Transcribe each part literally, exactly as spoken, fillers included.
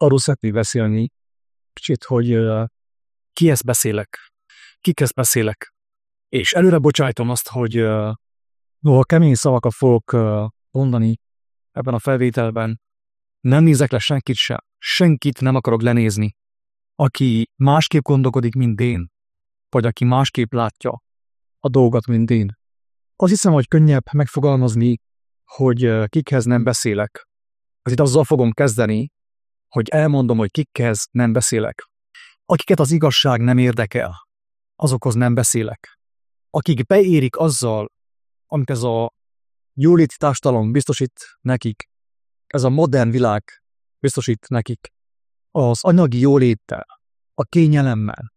arról szeretnék beszélni, kicsit, hogy uh, kihez beszélek, kikhez beszélek. És előre bocsájtom azt, hogy uh, noha kemény szavakat fogok uh, mondani ebben a felvételben, nem nézek le senkit sem, senkit nem akarok lenézni, aki másképp gondolkodik, mint én, vagy aki másképp látja a dolgot, mint én. Azt hiszem, hogy könnyebb megfogalmazni, hogy uh, kikhez nem beszélek. Azért azzal fogom kezdeni, hogy elmondom, hogy kikhez nem beszélek. Akiket az igazság nem érdekel, azokhoz nem beszélek. Akik beérik azzal, amit ez a jóléti társadalom biztosít nekik, ez a modern világ biztosít nekik, az anyagi jóléttel, a kényelemmel,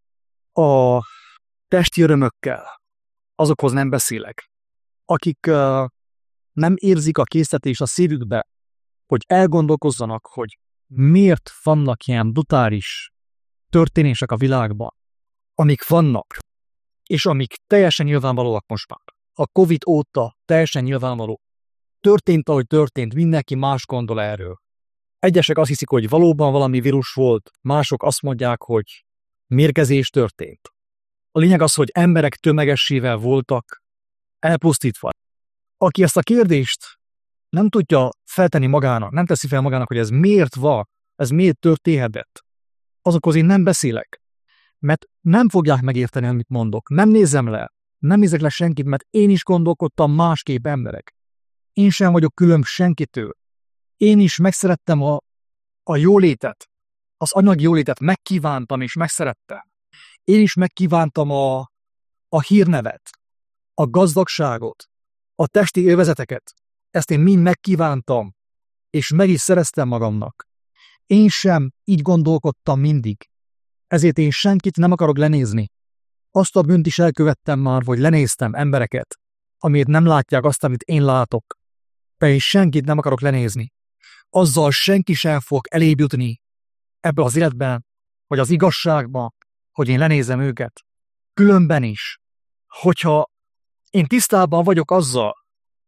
a testi örömökkel, azokhoz nem beszélek. Akik uh, nem érzik a késztetést a szívükbe, hogy elgondolkozzanak, hogy miért vannak ilyen brutális történések a világban, amik vannak, és amik teljesen nyilvánvalóak most már. A Covid óta teljesen nyilvánvaló. Történt, ahogy történt, mindenki más gondol erről. Egyesek azt hiszik, hogy valóban valami vírus volt, mások azt mondják, hogy mérgezés történt. A lényeg az, hogy emberek tömegessével voltak elpusztítva. Aki ezt a kérdést nem tudja feltenni magának, nem teszi fel magának, hogy ez miért van, ez miért történhetett, azokhoz én nem beszélek, mert nem fogják megérteni, amit mondok. Nem nézem le, nem nézek le senkit, mert én is gondolkodtam másképp emberek. Én sem vagyok különb senkitől. Én is megszerettem a, a jólétet, az anyagi jólétet megkívántam és megszerettem. Én is megkívántam a, a hírnevet, a gazdagságot, a testi élvezeteket. Ezt én mind megkívántam, és meg is szereztem magamnak. Én sem így gondolkodtam mindig. Ezért én senkit nem akarok lenézni. Azt a bűnt is elkövettem már, hogy lenéztem embereket, amiért nem látják azt, amit én látok. De én senkit nem akarok lenézni. Azzal senki sem fog elébb jutni ebbe az életben, vagy az igazságban, hogy én lenézem őket. Különben is, hogyha én tisztában vagyok azzal,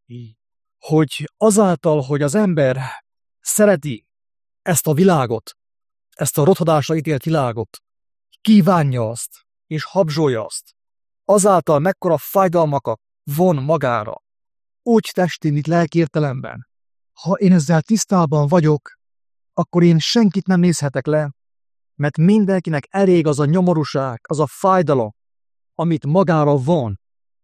hogy azáltal, hogy az ember szereti ezt a világot, ezt a rothadásra ítélt világot, kívánja azt, és habzsolja azt, azáltal mekkora fájdalmakat von magára, úgy testi, mint lelki értelemben. Ha én ezzel tisztában vagyok, akkor én senkit nem nézhetek le, mert mindenkinek elég az a nyomorúság, az a fájdalom, amit magára von,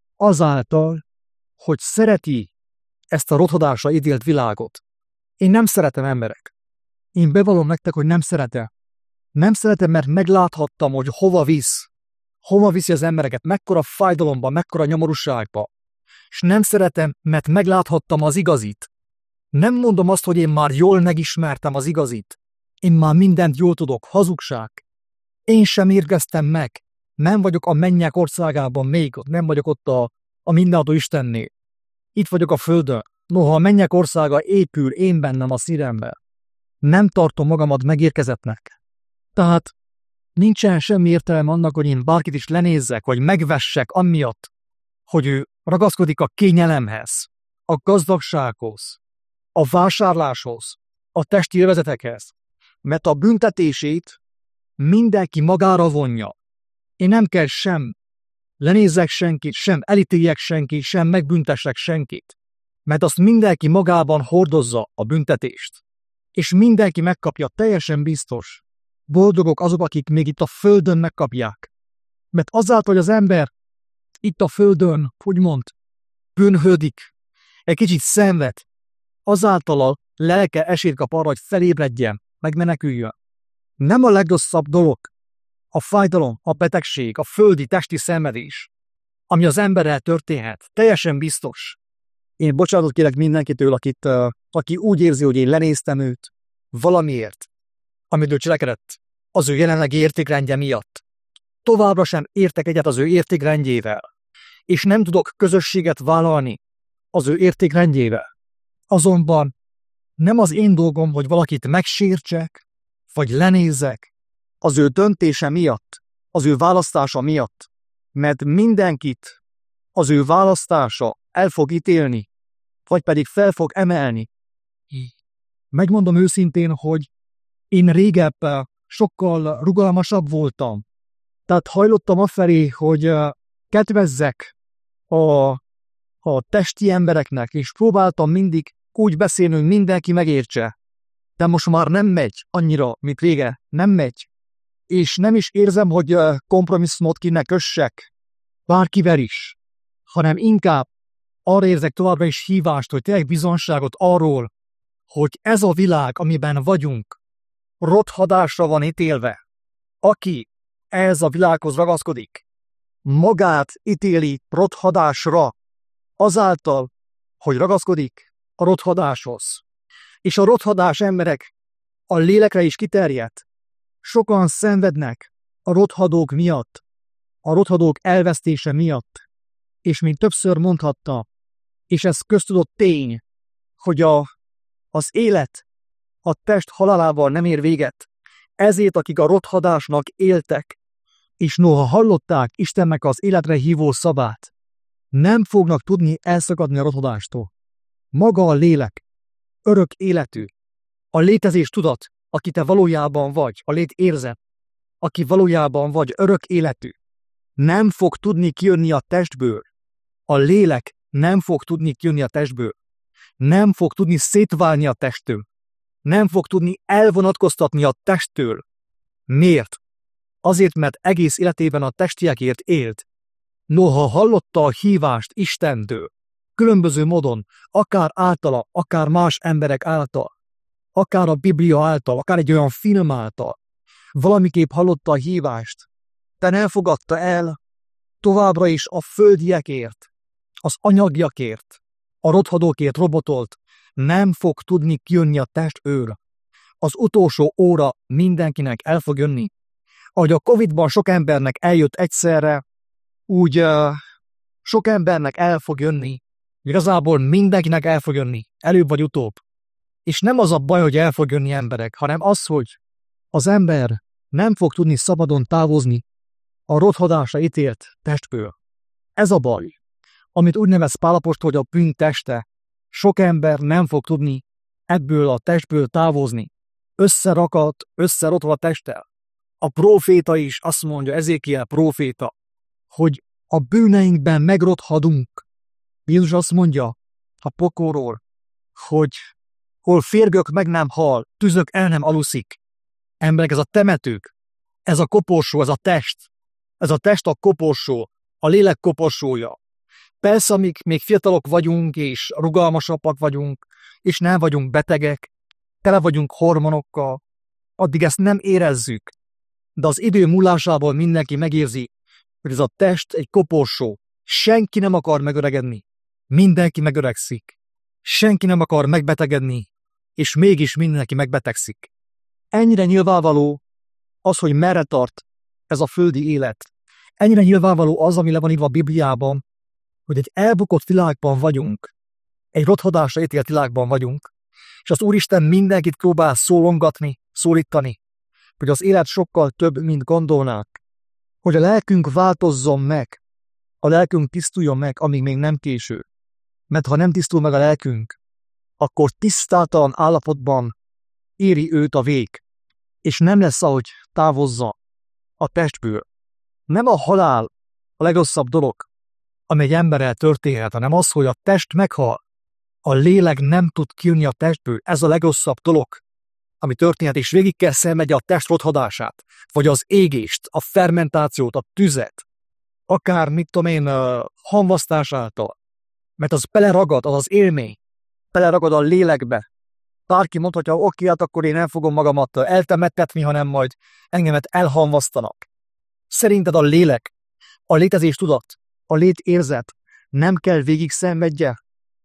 azáltal, hogy szereti ezt a rothadásra ítélt világot. Én nem szeretem emberek. Én bevallom nektek, hogy nem szeretem. Nem szeretem, mert megláthattam, hogy hova visz. Hova viszi az embereket, mekkora fájdalomba, mekkora nyomorúságba. És nem szeretem, mert megláthattam az igazit. Nem mondom azt, hogy én már jól megismertem az igazit. Én már mindent jól tudok, hazugság. Én sem érkeztem meg. Nem vagyok a mennyek országában még, nem vagyok ott a, a mindenható Istennél. Itt vagyok a földön. Noha a mennyek országa épül én bennem a szívemben. Nem tartom magamat megérkezettnek. Tehát nincsen semmi értelme annak, hogy én bárkit is lenézzek, vagy megvessek amiatt, hogy ő ragaszkodik a kényelemhez, a gazdagsághoz, a vásárláshoz, a testi élvezetekhez, mert a büntetését mindenki magára vonja. Én nem kell sem lenézzek senkit, sem elítéljek senkit, sem megbüntessek senkit, mert azt mindenki magában hordozza a büntetést, és mindenki megkapja, teljesen biztos. Boldogok azok, akik még itt a földön megkapják. Mert azáltal, hogy az ember itt a földön, úgymond, bűnhődik, egy kicsit szenved, azáltal a lelke esélyt kap arra, hogy felébredjen, megmeneküljön. Nem a legrosszabb dolog a fájdalom, a betegség, a földi testi szenvedés, ami az emberrel történhet. Teljesen biztos. Én bocsánatot kérek mindenkitől, akit, uh, aki úgy érzi, hogy én lenéztem őt valamiért, amit ő cselekedett, az ő jelenlegi értékrendje miatt. Továbbra sem értek egyet az ő értékrendjével, és nem tudok közösséget vállalni az ő értékrendjével. Azonban nem az én dolgom, hogy valakit megsértsek, vagy lenézzek az ő döntése miatt, az ő választása miatt, mert mindenkit az ő választása el fog ítélni, vagy pedig fel fog emelni. Megmondom őszintén, hogy Én régebb sokkal rugalmasabb voltam. Tehát hajlottam afelé, hogy kedvezzek a, a testi embereknek, és próbáltam mindig úgy beszélni, hogy mindenki megértse. De most már nem megy annyira, mint régen. Nem megy. És nem is érzem, hogy kompromisszumot kéne kössek bárkivel is, hanem inkább arra érzek továbbra is hívást, hogy tényleg bizonságot arról, hogy ez a világ, amiben vagyunk, rothadásra van ítélve. Aki ehhez a világhoz ragaszkodik, magát ítéli rothadásra, azáltal, hogy ragaszkodik a rothadáshoz. És a rothadás emberek a lélekre is kiterjedt. Sokan szenvednek a rothadók miatt, a rothadók elvesztése miatt. És mint többször mondhatta, és ez köztudott tény, hogy a, az élet a test halálával nem ér véget. Ezért, akik a rothadásnak éltek, és noha hallották Istennek az életre hívó szavát, nem fognak tudni elszakadni a rothadástól. Maga a lélek, örök életű, a létezés tudat, aki te valójában vagy, a lét érzet, aki valójában vagy örök életű, nem fog tudni kijönni a testből. A lélek nem fog tudni kijönni a testből. Nem fog tudni szétválni a testtől. Nem fog tudni elvonatkoztatni a testtől. Miért? Azért, mert egész életében a testiekért élt. Noha hallotta a hívást Istentől, különböző módon, akár általa, akár más emberek által, akár a Biblia által, akár egy olyan film által, valamiképp hallotta a hívást, de nem fogadta el továbbra is a földiekért, az anyagiakért, a rothadókért robotolt, nem fog tudni kijönni a testből. Az utolsó óra mindenkinek el fog jönni. Ahogy a Covidban sok embernek eljött egyszerre, úgy uh, sok embernek el fog jönni. Igazából mindenkinek el fog jönni, előbb vagy utóbb. És nem az a baj, hogy el fog jönni emberek, hanem az, hogy az ember nem fog tudni szabadon távozni a rothadásra ítélt testből. Ez a baj, amit úgy nevez Pál apostol, hogy a bűn teste. Sok ember nem fog tudni ebből a testből távozni. Összerakat, összerotva a testtel. A próféta is azt mondja, Ezékiel próféta, hogy a bűneinkben megrothadunk. Jézus azt mondja a pokolról, hogy hol férgök meg nem hal, tüzök el nem aluszik. Emberek, ez a temetők, ez a koporsó, ez a test. Ez a test a koporsó, a lélek koporsója. Persze, amíg még fiatalok vagyunk, és rugalmasabbak vagyunk, és nem vagyunk betegek, tele vagyunk hormonokkal, addig ezt nem érezzük. De az idő múlásából mindenki megérzi, hogy ez a test egy koporsó. Senki nem akar megöregedni. Mindenki megöregszik. Senki nem akar megbetegedni, és mégis mindenki megbetegszik. Ennyire nyilvánvaló az, hogy merre tart ez a földi élet. Ennyire nyilvánvaló az, ami le van írva a Bibliában, hogy egy elbukott világban vagyunk, egy rothadásra ítélt világban vagyunk, és az Úristen mindenkit próbál szólongatni, szólítani, hogy az élet sokkal több, mint gondolnák, hogy a lelkünk változzon meg, a lelkünk tisztuljon meg, amíg még nem késő. Mert ha nem tisztul meg a lelkünk, akkor tisztátalan állapotban éri őt a vég, és nem lesz, ahogy távozza a testből. Nem a halál a legrosszabb dolog, ami egy emberrel történhet, hanem az, hogy a test meghal, a lélek nem tud kijönni a testből. Ez a legrosszabb dolog, ami történhet, és végig kell szenvedje a test rothadását, vagy az égést, a fermentációt, a tüzet, akár, mit tudom én, uh, hamvasztás által. Mert az beleragad, az az élmény, beleragad a lélekbe. Bárki mondhatja, oké, hát akkor én nem fogom magamat eltemettetni, hanem majd engemet elhamvasztanak. Szerinted a lélek, a létezés tudat, a létérzet nem kell végig szenvedje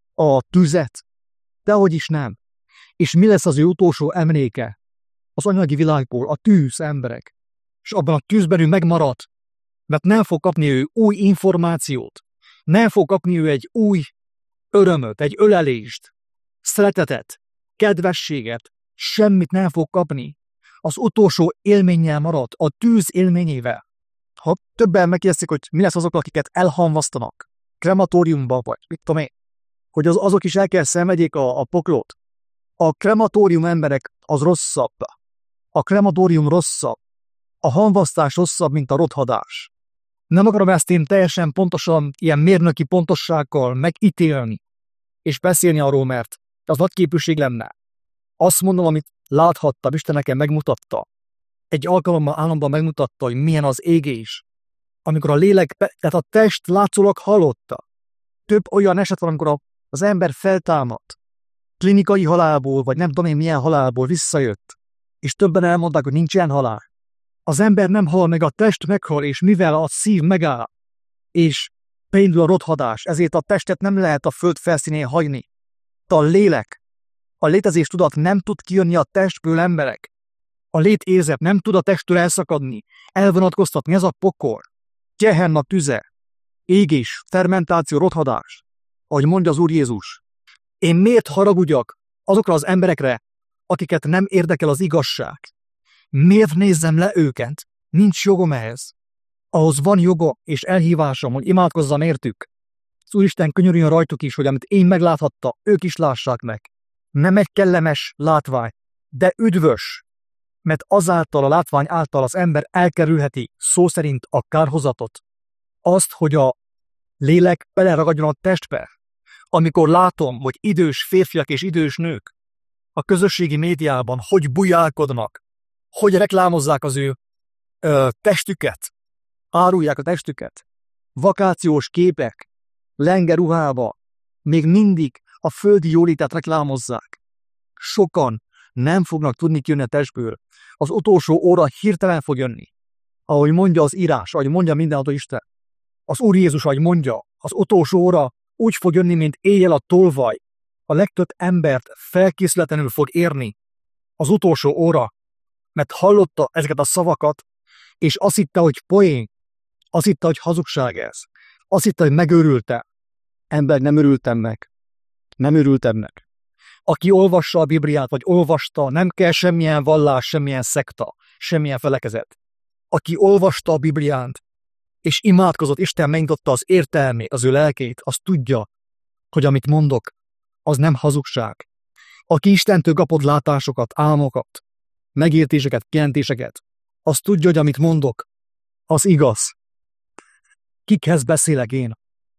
a tüzet? Dehogy is nem. És mi lesz az ő utolsó emléke az anyagi világból? A tűz, emberek. És abban a tűzben ő megmarad, mert nem fog kapni ő új információt, nem fog kapni ő egy új örömöt, egy ölelést, szeretetet, kedvességet, semmit nem fog kapni. Az utolsó élménnyel marad, a tűz élményével. Ha többen megkérdezik, hogy mi lesz azok, akiket elhamvasztanak, krematóriumba, vagy mit tudom én, hogy az, azok is el kell szenvedjék a, a poklót. A krematórium emberek az rosszabb, A krematórium rosszabb. A hamvasztás rosszabb, mint a rothadás. Nem akarom ezt én teljesen pontosan, ilyen mérnöki pontossággal megítélni, és beszélni arról, mert az nagyképűség lenne. Azt mondom, amit láthattam, Isten nekem megmutatta. Egy alkalommal államban megmutatta, hogy milyen az égés. Amikor a lélek, tehát a test látszólag hallotta. Több olyan eset van, amikor az ember feltámadt, klinikai halálból, vagy nem tudom én milyen halálból visszajött, és többen elmondták, hogy nincsen halál. Az ember nem hal meg, a test meghal, és mivel a szív megáll, és beindul a rothadás, ezért a testet nem lehet a föld felszínén hagyni. A lélek, a létezés tudat nem tud kijönni a testből, emberek. A létérzet nem tud a testtől elszakadni, elvonatkoztatni, ez a pokol. Gehenna tüze, égés, fermentáció, rothadás, ahogy mondja az Úr Jézus. Én miért haragudjak azokra az emberekre, akiket nem érdekel az igazság? Miért nézzem le őket? Nincs jogom ehhez. Ahhoz van joga és elhívásom, hogy imádkozzam értük. Az Úristen könyörüljön rajtuk is, hogy amit én megláthatta, ők is lássák meg. Nem egy kellemes látvány, de üdvös, mert azáltal a látvány által az ember elkerülheti szó szerint a kárhozatot. Azt, hogy a lélek beleragadjon a testbe. Amikor látom, hogy idős férfiak és idős nők a közösségi médiában hogy bujálkodnak, hogy reklámozzák az ő ö, testüket, árulják a testüket, vakációs képek, lenge ruhába, még mindig a földi jólétet reklámozzák. Sokan nem fognak tudni kijönni a testből. Az utolsó óra hirtelen fog jönni. Ahogy mondja az írás, ahogy mondja mindenható Isten. Az Úr Jézus, ahogy mondja, az utolsó óra úgy fog jönni, mint éjjel a tolvaj. A legtöbb embert felkészületlenül fog érni az utolsó óra, mert hallotta ezeket a szavakat, és azt hitte, hogy poén, azt hitte, hogy hazugság ez. Azt hitte, hogy megőrültem. Ember, nem örültem meg. Nem örültem meg. Aki olvassa a Bibliát, vagy olvasta, nem kell semmilyen vallás, semmilyen szekta, semmilyen felekezet. Aki olvasta a Bibliát, és imádkozott, Isten megnyitotta az értelmét, az ő lelkét, az tudja, hogy amit mondok, az nem hazugság. Aki Istentől kapott látásokat, álmokat, megértéseket, kijelentéseket, az tudja, hogy amit mondok, az igaz. Kikhez beszélek én?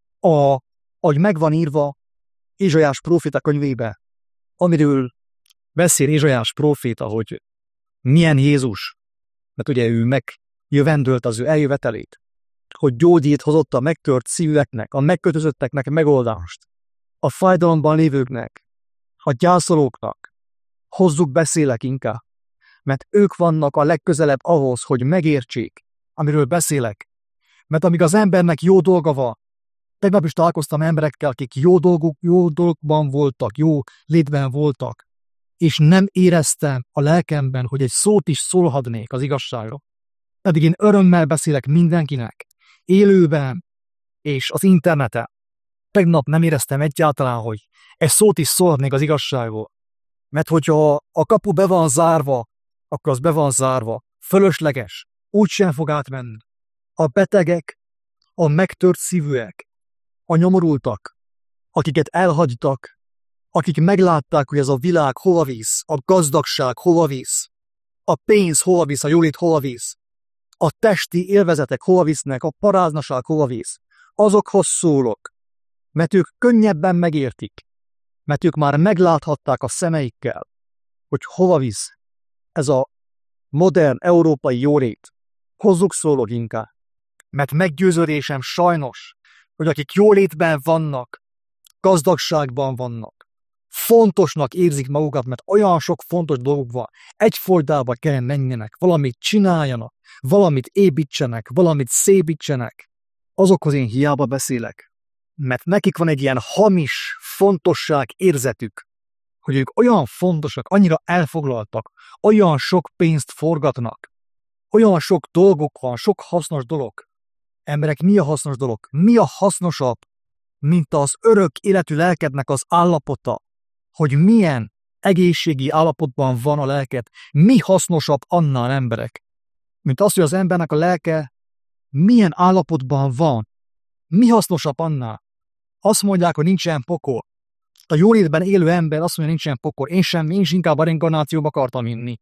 A, ahogy megvan írva Ézsaiás próféta könyvébe, amiről beszél Ézsaiás próféta, hogy milyen Jézus, mert ugye ő megjövendölt az ő eljövetelét, hogy gyógyít hozott a megtört szíveknek, a megkötözötteknek megoldást, a fájdalomban lévőknek, a gyászolóknak. Hozzuk beszélek inkább, mert ők vannak a legközelebb ahhoz, hogy megértsék, amiről beszélek. Mert amíg az embernek jó dolga van, tegnap is találkoztam emberekkel, akik jó dolguk, jó dolgokban voltak, jó létben voltak, és nem éreztem a lelkemben, hogy egy szót is szólhatnék az igazságról. Pedig én örömmel beszélek mindenkinek, élőben és az interneten. Tegnap nem éreztem egyáltalán, hogy egy szót is szólhatnék az igazságról. Mert hogyha a kapu be van zárva, akkor az be van zárva. Fölösleges, úgysem fog átmenni. A betegek, a megtört szívűek, a nyomorultak, akiket elhagytak, akik meglátták, hogy ez a világ hova visz, a gazdagság hova visz, a pénz hova visz, a jólét hova visz, a testi élvezetek hova visznek, a paráznaság hova visz. Azokhoz szólok, mert ők könnyebben megértik, mert ők már megláthatták a szemeikkel, hogy hova visz ez a modern európai jólét. Hozzuk szólok inkább, mert meggyőződésem sajnos, hogy akik jólétben vannak, gazdagságban vannak, fontosnak érzik magukat, mert olyan sok fontos dolguk van, egyfolytában kell menjenek, valamit csináljanak, valamit építsenek, valamit szépítsenek. Azokhoz én hiába beszélek, mert nekik van egy ilyen hamis fontosság érzetük, hogy ők olyan fontosak, annyira elfoglaltak, olyan sok pénzt forgatnak, olyan sok dolgok van, sok hasznos dolog. Emberek, mi a hasznos dolog? Mi a hasznosabb, mint az örök életű lelkednek az állapota, hogy milyen egészségi állapotban van a lelked? Mi hasznosabb annál, emberek? Mint az, hogy az embernek a lelke milyen állapotban van? Mi hasznosabb annál? Azt mondják, hogy nincsen pokol. A jólétben élő ember azt mondja, hogy nincsen pokol. Én sem, én is inkább a reinkarnációba akartam hinni.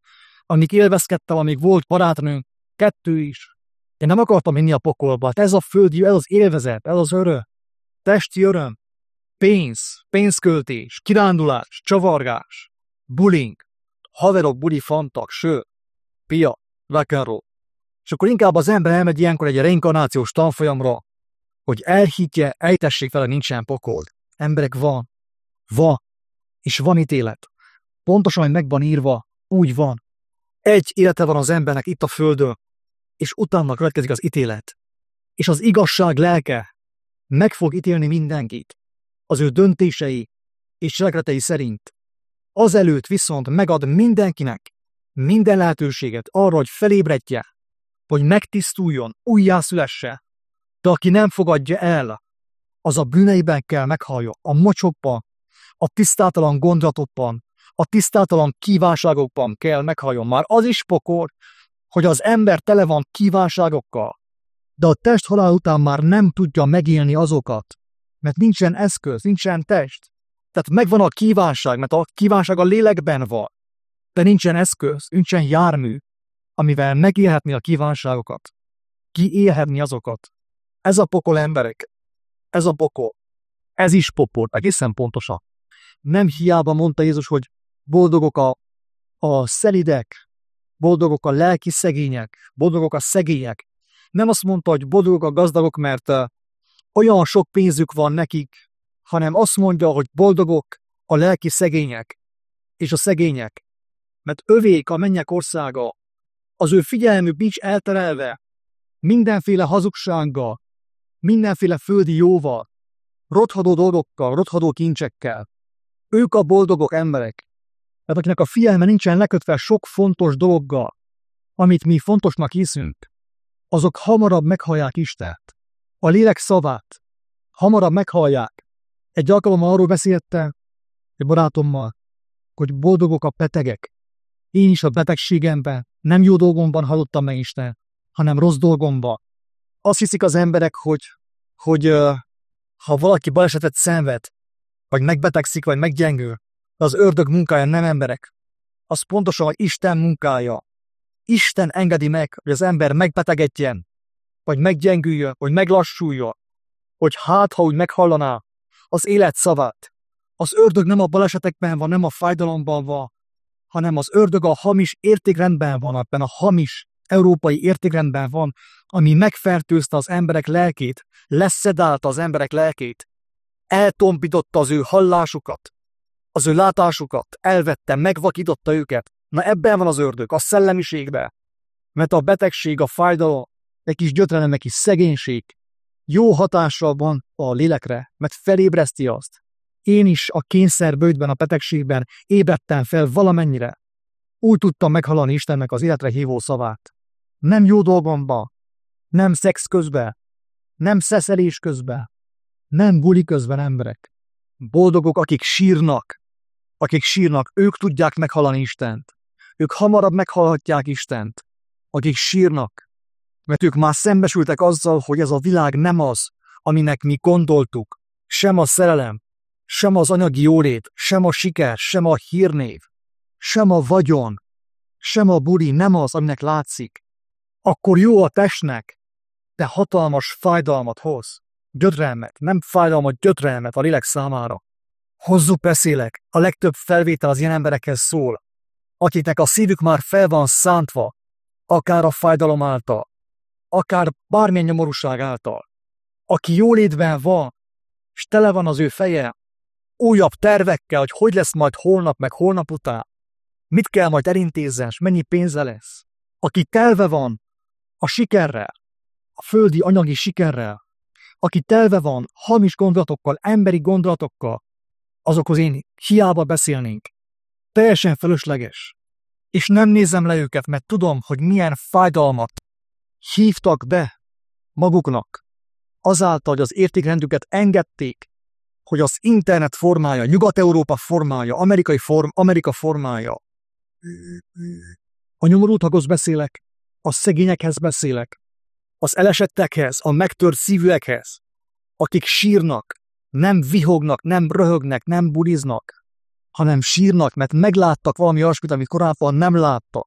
amíg élvezkedtem, amíg volt barátnőnk, kettő is. Én nem akartam menni a pokolba. Hát ez a földi, ez az élvezet, ez az öröm. Testi öröm. Pénz, pénzköltés, kirándulás, csavargás, bullying, haverok, buli, fantak, ső, pia, rock'n'roll. És akkor inkább az ember elmegy ilyenkor egy reinkarnációs tanfolyamra, hogy elhiggye, ejtessék vele, nincsen pokol. Emberek, van. Van. És van ítélet. Pontosan, hogy meg van írva, úgy van. Egy élete van az embernek itt a földön, és utána következik az ítélet. És az igazság lelke meg fog ítélni mindenkit. Az ő döntései és cselekedetei szerint. Azelőtt viszont megad mindenkinek minden lehetőséget arra, hogy felébredje, hogy megtisztuljon, újjászülesse. De aki nem fogadja el, az a bűneiben kell meghalja, a mocsokban, a tisztátalan gondolatokban, a tisztátalan kívánságokban kell meghaljon. Már az is pokol, hogy az ember tele van kívánságokkal, de a test halál után már nem tudja megélni azokat, mert nincsen eszköz, nincsen test. Tehát megvan a kívánság, mert a kívánság a lélekben van, de nincsen eszköz, nincsen jármű, amivel megélhetni a kívánságokat, kiélhetni azokat. Ez a pokol, emberek. Ez a pokol. Ez is pokol, egészen pontosan. Nem hiába mondta Jézus, hogy boldogok a, a szelidek, boldogok a lelki szegények, boldogok a szegények. Nem azt mondta, hogy boldogok a gazdagok, mert uh, olyan sok pénzük van nekik, hanem azt mondja, hogy boldogok a lelki szegények és a szegények, mert övék a mennyek országa, az ő figyelmük nincs elterelve mindenféle hazugsággal, mindenféle földi jóval, rothadó dolgokkal, rothadó kincsekkel. Ők a boldogok emberek, mert akinek a figyelme nincsen lekötve sok fontos dologgal, amit mi fontosnak hiszünk, azok hamarabb meghallják Istent, a lélek szavát, hamarabb meghallják. Egy alkalommal arról beszéltem egy barátommal, hogy boldogok a betegek. Én is a betegségemben nem jó dolgomban hallottam meg Isten, hanem rossz dolgomban. Azt hiszik az emberek, hogy, hogy uh, ha valaki balesetet szenved, vagy megbetegszik, vagy meggyengül, az ördög munkája, nem emberek. Az pontosan, hogy Isten munkája. Isten engedi meg, hogy az ember megbetegedjen, vagy meggyengüljön, vagy meglassuljon, hogy hát, ha úgy meghallaná az élet szavát. Az ördög nem a balesetekben van, nem a fájdalomban van, hanem az ördög a hamis értékrendben van, ebben a hamis európai értékrendben van, ami megfertőzte az emberek lelkét, leszedálta az emberek lelkét, eltompította az ő hallásukat, az ő látásukat, elvette, megvakította őket. Na ebben van az ördög, a szellemiségben. Mert a betegség, a fájdalom, egy kis gyötrelem, egy kis szegénység jó hatással van a lélekre, mert felébreszti azt. Én is a kényszerböjtben, a betegségben ébredtem fel valamennyire. Úgy tudtam meghalani Istennek az életre hívó szavát. Nem jó dolgomba, nem szex közben, nem szeszelés közben, nem buli közben, emberek. Boldogok, akik sírnak, akik sírnak, ők tudják meghalani Istent. Ők hamarabb meghalhatják Istent, akik sírnak, mert ők már szembesültek azzal, hogy ez a világ nem az, aminek mi gondoltuk. Sem a szerelem, sem az anyagi jólét, sem a siker, sem a hírnév, sem a vagyon, sem a buli nem az, aminek látszik. Akkor jó a testnek, de hatalmas fájdalmat hoz. Gyötrelmet, nem fájdalmat, gyötrelmet a lélek számára. Hozzuk beszélek, a legtöbb felvétel az ilyen emberekhez szól, akiknek a szívük már fel van szántva, akár a fájdalom által, akár bármilyen nyomorúság által. Aki jólétben van, és tele van az ő feje újabb tervekkel, hogy hogy lesz majd holnap, meg holnap után, mit kell majd elintézzen, mennyi pénze lesz. Aki telve van a sikerrel, a földi anyagi sikerrel, aki telve van hamis gondolatokkal, emberi gondolatokkal, azokhoz én hiába beszélnénk. Teljesen fölösleges. És nem nézem le őket, mert tudom, hogy milyen fájdalmat hívtak be maguknak. Azáltal, hogy az értékrendüket engedték, hogy az internet formája, Nyugat-Európa formája, amerikai form, Amerika formája. A nyomorultakhoz beszélek, a szegényekhez beszélek, az elesettekhez, a megtört szívűekhez, akik sírnak, nem vihognak, nem röhögnek, nem buliznak, hanem sírnak, mert megláttak valami olyasmit, amit korábban nem láttak.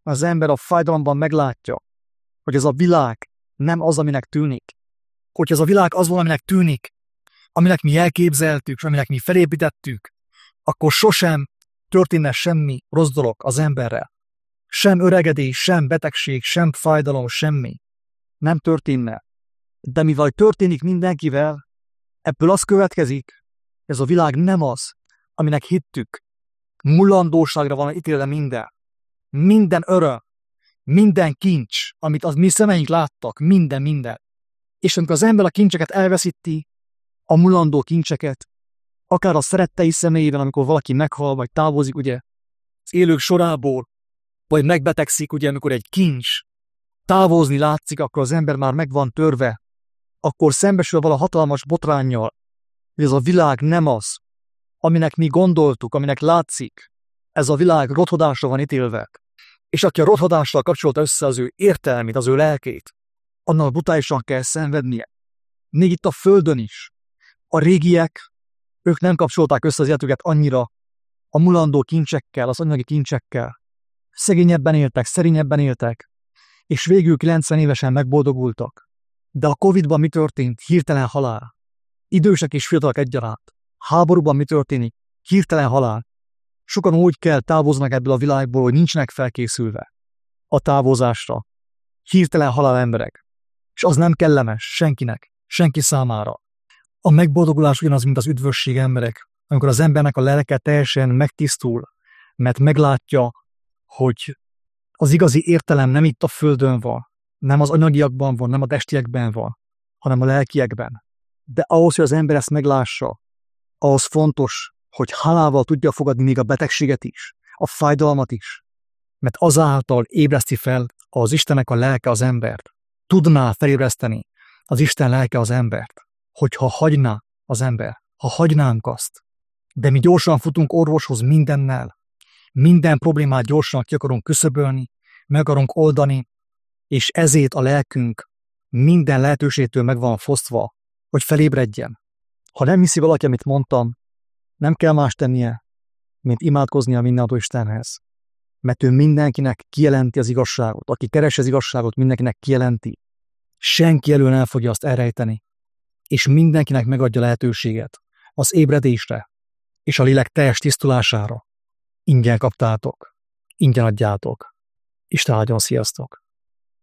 az ember a fájdalomban meglátja, hogy ez a világ nem az, aminek tűnik. Hogy ez a világ az valaminek tűnik, aminek mi elképzeltük, és aminek mi felépítettük, akkor sosem történne semmi rossz dolog az emberrel. Sem öregedés, sem betegség, sem fájdalom, semmi. Nem történne. De mivel történik mindenkivel, ebből az következik, ez a világ nem az, aminek hittük. Mullandóságra van ítélve minden. Minden öröm, minden kincs, amit az mi szemeink láttak, minden, minden. És amikor az ember a kincseket elveszíti, a mullandó kincseket, akár a szerettei személyében, amikor valaki meghal, vagy távozik, ugye, az élők sorából, vagy megbetegszik, ugye, amikor egy kincs távozni látszik, akkor az ember már meg van törve, akkor szembesül vala hatalmas botránnyal, hogy ez a világ nem az, aminek mi gondoltuk, aminek látszik. Ez a világ rothodásra van ítélve. És aki a rothodással kapcsolta össze az ő értelmét, az ő lelkét, annak brutálisan kell szenvednie. Még itt a földön is. A régiek, ők nem kapcsolták össze az életüket annyira a mulandó kincsekkel, az anyagi kincsekkel. Szegényebben éltek, szerényebben éltek, és végül kilencven évesen megboldogultak. De a Covidban mi történt? Hirtelen halál. Idősek és fiatalok egyaránt. Háborúban mi történik? Hirtelen halál. Sokan úgy kell távoznak ebből a világból, hogy nincsenek felkészülve a távozásra. Hirtelen halál emberek. És az nem kellemes senkinek, senki számára. A megboldogulás ugyanaz, mint az üdvösség emberek, amikor az embernek a lelke teljesen megtisztul, mert meglátja, hogy az igazi értelem nem itt a földön van, nem az anyagiakban van, nem a testiekben van, hanem a lelkiekben. De ahhoz, hogy az ember ezt meglássa, ahhoz fontos, hogy hálával tudja fogadni még a betegséget is, a fájdalmat is, mert azáltal ébreszti fel az Istennek a lelke az embert. Tudná felébreszteni az Isten lelke az embert, hogyha hagyná az ember, ha hagynánk azt. De mi gyorsan futunk orvoshoz mindennel, minden problémát gyorsan ki akarunk küszöbölni, meg akarunk oldani, és ezért a lelkünk minden lehetőségtől meg van fosztva, hogy felébredjen. Ha nem hiszi valaki, amit mondtam, nem kell más tennie, mint imádkozni a mindenható Istenhez. Mert ő mindenkinek kijelenti az igazságot. Aki keresi az igazságot, mindenkinek kijelenti. Senki elől nem fogja azt elrejteni. És mindenkinek megadja lehetőséget az ébredésre és a lélek teljes tisztulására. Ingyen kaptátok, ingyen adjátok. Isten áldjon, sziasztok!